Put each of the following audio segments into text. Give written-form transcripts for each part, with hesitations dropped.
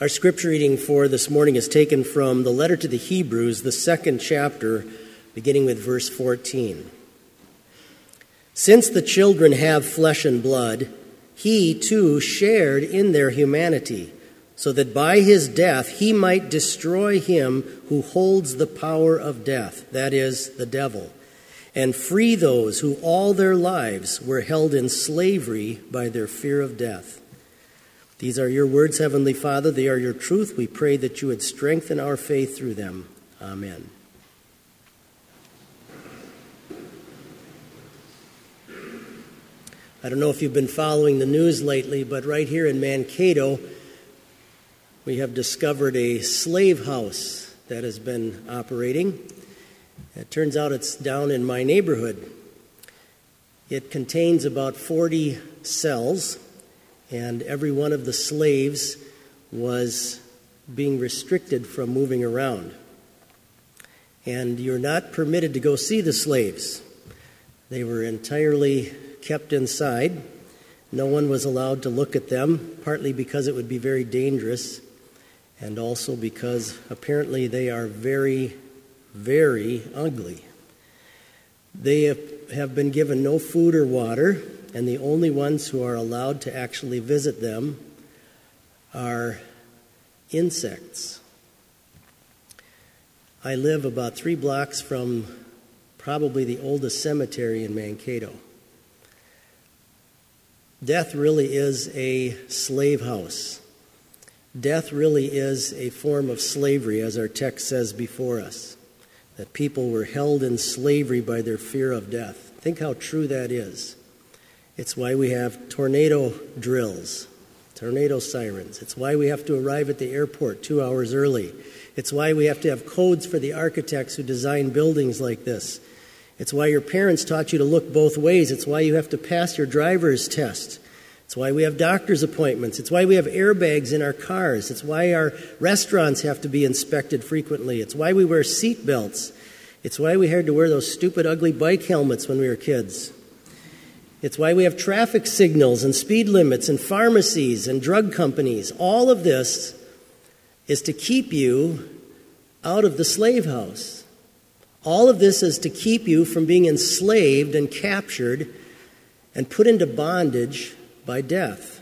Our scripture reading for this morning is taken from the letter to the Hebrews, the 2nd chapter, beginning with verse 14. Since the children have flesh and blood, he too shared in their humanity, so that by his death he might destroy him who holds the power of death, that is, the devil, and free those who all their lives were held in slavery by their fear of death. These are your words, Heavenly Father. They are your truth. We pray that you would strengthen our faith through them. Amen. I don't know if you've been following the news lately, but right here in Mankato, we have discovered a slave house that has been operating. It turns out it's down in my neighborhood. It contains about 40 cells, and every one of the slaves was being restricted from moving around. And you're not permitted to go see the slaves. They were entirely kept inside. No one was allowed to look at them, partly because it would be very dangerous, and also because apparently they are very, very ugly. They have been given no food or water, and the only ones who are allowed to actually visit them are insects. I live about 3 blocks from probably the oldest cemetery in Mankato. Death really is a slave house. Death really is a form of slavery, as our text says before us, that people were held in slavery by their fear of death. Think how true that is. It's why we have tornado drills, tornado sirens. It's why we have to arrive at the airport 2 hours early. It's why we have to have codes for the architects who design buildings like this. It's why your parents taught you to look both ways. It's why you have to pass your driver's test. It's why we have doctor's appointments. It's why we have airbags in our cars. It's why our restaurants have to be inspected frequently. It's why we wear seat belts. It's why we had to wear those stupid, ugly bike helmets when we were kids. It's why we have traffic signals and speed limits and pharmacies and drug companies. All of this is to keep you out of the slave house. All of this is to keep you from being enslaved and captured and put into bondage by death.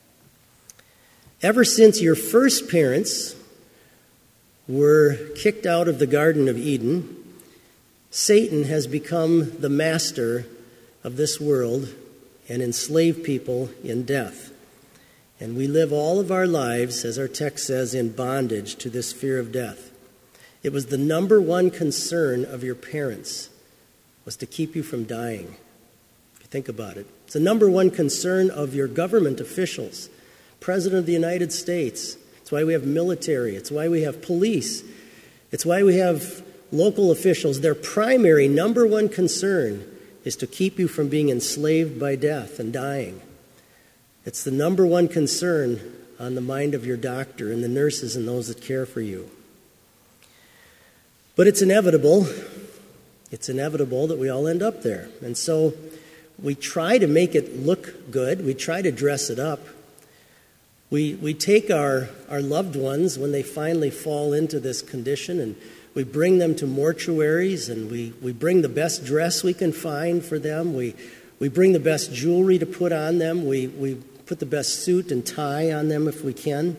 Ever since your first parents were kicked out of the Garden of Eden, Satan has become the master of this world and enslave people in death. And we live all of our lives, as our text says, in bondage to this fear of death. It was the number one concern of your parents, was to keep you from dying. If you think about it. It's the number one concern of your government officials, President of the United States. It's why we have military. It's why we have police. It's why we have local officials. Their primary number one concern is to keep you from being enslaved by death and dying. It's the number one concern on the mind of your doctor and the nurses and those that care for you. But it's inevitable. It's inevitable that we all end up there. And so we try to make it look good. We try to dress it up. We take our loved ones when they finally fall into this condition, and we bring them to mortuaries, and we bring the best dress we can find for them. We bring the best jewelry to put on them. We put the best suit and tie on them if we can.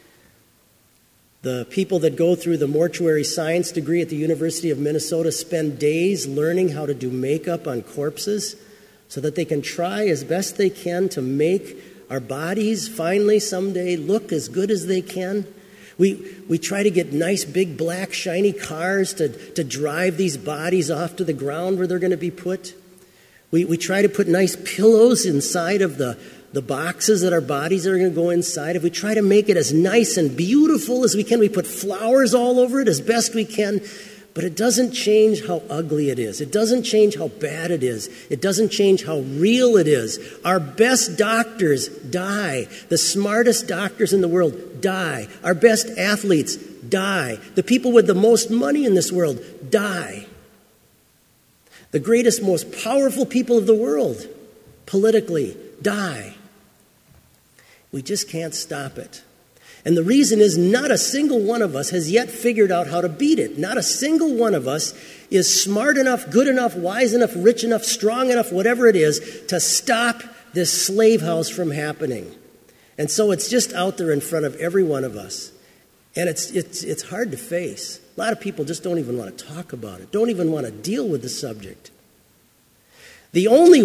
The people that go through the mortuary science degree at the University of Minnesota spend days learning how to do makeup on corpses so that they can try as best they can to make our bodies finally someday look as good as they can. We try to get nice, big, black, shiny cars to drive these bodies off to the ground where they're going to be put. We try to put nice pillows inside of the boxes that our bodies are going to go inside. If we try to make it as nice and beautiful as we can, we put flowers all over it as best we can. But it doesn't change how ugly it is. It doesn't change how bad it is. It doesn't change how real it is. Our best doctors die. The smartest doctors in the world die. Our best athletes die. The people with the most money in this world die. The greatest, most powerful people of the world, politically, die. We just can't stop it. And the reason is not a single one of us has yet figured out how to beat it. Not a single one of us is smart enough, good enough, wise enough, rich enough, strong enough, whatever it is, to stop this slave house from happening. And so it's just out there in front of every one of us. And it's hard to face. A lot of people just don't even want to talk about it, don't even want to deal with the subject. The only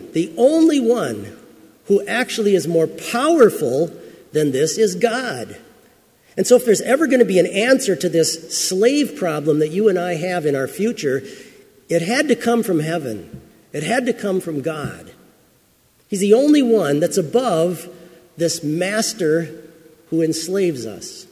one who actually is more powerful than this is God. And so if there's ever going to be an answer to this slave problem that you and I have in our future, it had to come from heaven. It had to come from God. He's the only one that's above this master who enslaves us.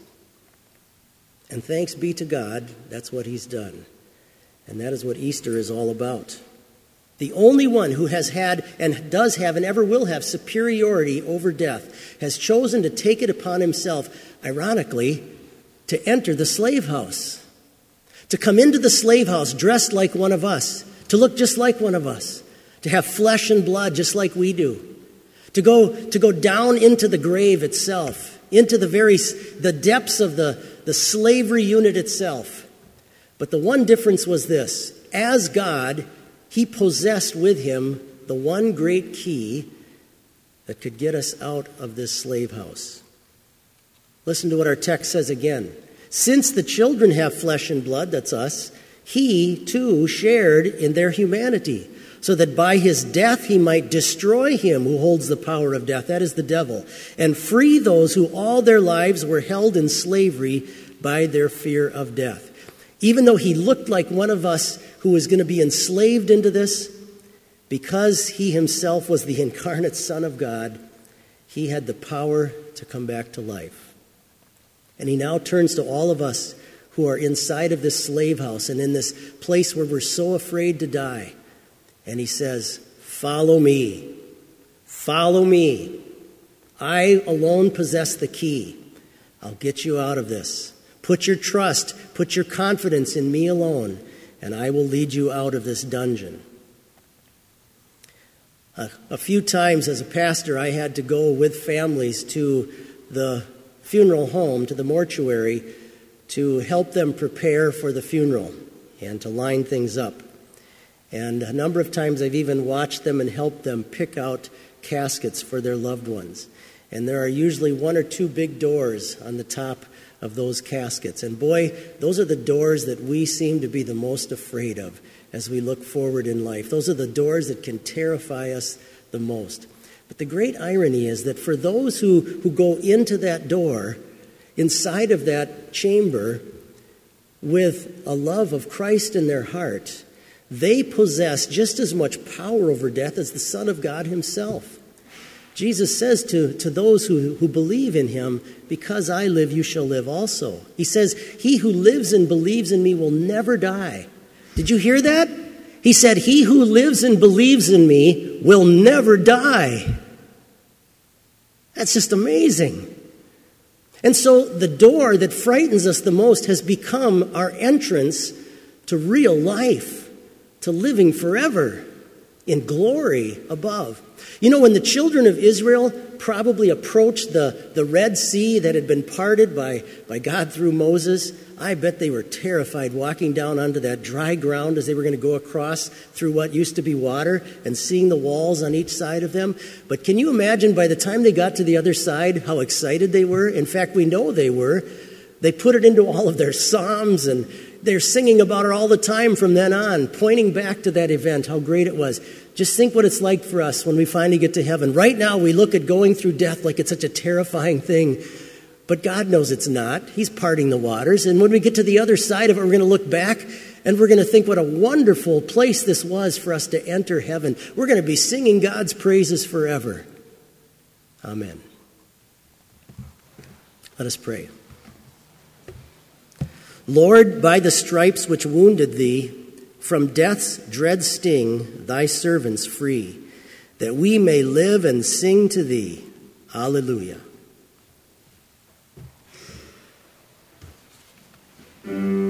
And thanks be to God, that's what he's done. And that is what Easter is all about. The only one who has had and does have and ever will have superiority over death has chosen to take it upon himself, ironically, to enter the slave house. To come into the slave house dressed like one of us, to look just like one of us, to have flesh and blood just like we do, to go down into the grave itself, into the depths of the slavery unit itself. But the one difference was this: as God, he possessed with him the one great key that could get us out of this slave house. Listen to what our text says again. Since the children have flesh and blood, that's us, he too shared in their humanity, so that by his death he might destroy him who holds the power of death, that is the devil, and free those who all their lives were held in slavery by their fear of death. Even though he looked like one of us who was going to be enslaved into this, because he himself was the incarnate Son of God, he had the power to come back to life. And he now turns to all of us who are inside of this slave house and in this place where we're so afraid to die. And he says, "Follow me. Follow me. I alone possess the key. I'll get you out of this. Put your trust, put your confidence in me alone, and I will lead you out of this dungeon." A few times as a pastor, I had to go with families to the funeral home, to the mortuary, to help them prepare for the funeral and to line things up. And a number of times I've even watched them and helped them pick out caskets for their loved ones. And there are usually one or two big doors on the top of those caskets. And boy, those are the doors that we seem to be the most afraid of as we look forward in life. Those are the doors that can terrify us the most. But the great irony is that for those who go into that door, inside of that chamber, with a love of Christ in their heart, they possess just as much power over death as the Son of God himself. Jesus says to those who believe in him, "Because I live, you shall live also." He says, "He who lives and believes in me will never die." Did you hear that? He said, "He who lives and believes in me will never die." That's just amazing. And so the door that frightens us the most has become our entrance to real life, to living forever in glory above. You know, when the children of Israel probably approached the Red Sea that had been parted by God through Moses, I bet they were terrified walking down onto that dry ground as they were going to go across through what used to be water and seeing the walls on each side of them. But can you imagine by the time they got to the other side how excited they were? In fact, we know they were. They put it into all of their psalms, and they're singing about it all the time from then on, pointing back to that event, how great it was. Just think what it's like for us when we finally get to heaven. Right now, we look at going through death like it's such a terrifying thing. But God knows it's not. He's parting the waters. And when we get to the other side of it, we're going to look back and we're going to think what a wonderful place this was for us to enter heaven. We're going to be singing God's praises forever. Amen. Let us pray. Lord, by the stripes which wounded thee, from death's dread sting, thy servants free, that we may live and sing to thee. Alleluia.